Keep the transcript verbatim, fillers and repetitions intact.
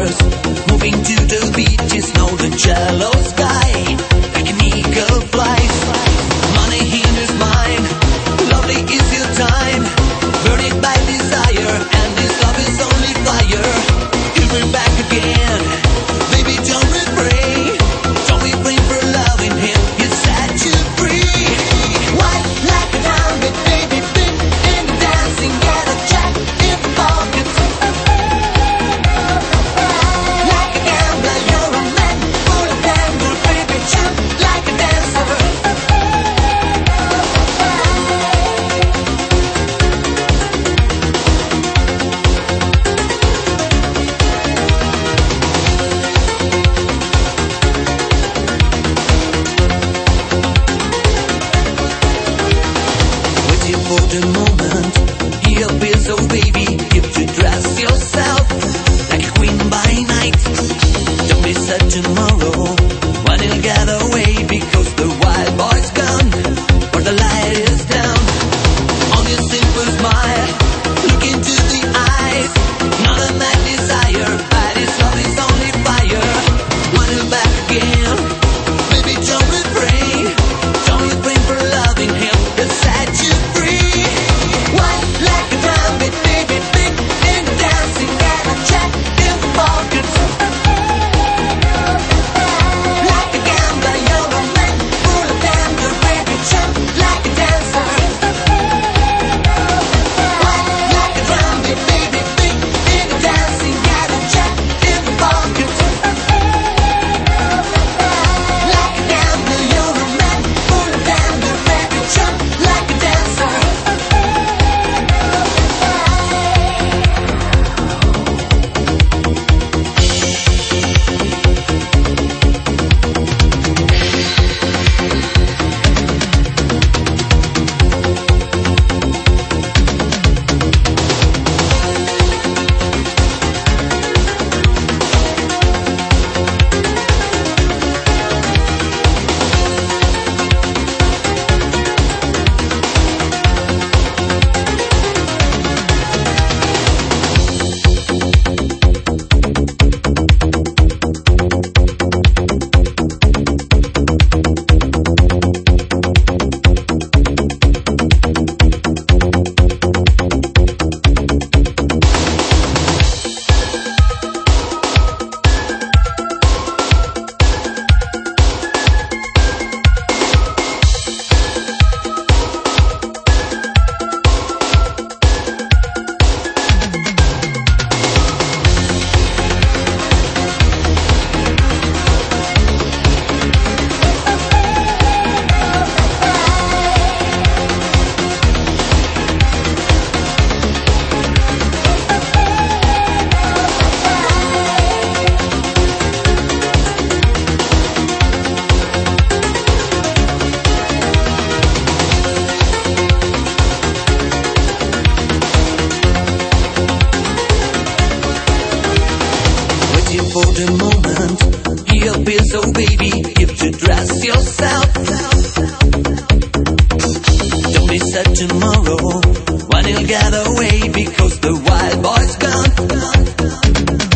stars, moving to the beaches, know the shallow sky, like an eagle flies. Money in his mind, lovely is your time, burning by desire, and this love is only fire. Give me back again, baby, don't refrain, don't refrain for loving him, he set you free. White like a diamond, baby, big in dancing, get a jack in the pocket. Like a gambler, you're a man, full of anger, baby, jump like a dancer. Waiting for the moment, he appears, so baby, you have to dress yourself like a queen by night. Don't be sad tomorrow when he'll get away, because the wild boy's gone or the light is down. On your simple smile, look into the eyes, not a mad desire, but his love is only fire. When he'll back again, baby, don't refrain, don't refrain for loving him, he'll set you free. White like a trumpet, baby, big in dancing, get a check in the pocket. Like a gambler, you're a man, full of anger, baby, jump like a dancer. White like a trumpet, baby, big in dancing, get a check in the pocket. Like a gambler, you're a man, full of anger, baby, jump like a dancer. Waiting for the moment, he appears, so baby, you have to dress yourself. Don't be sad tomorrow when he'll get away, because the wild boy's gone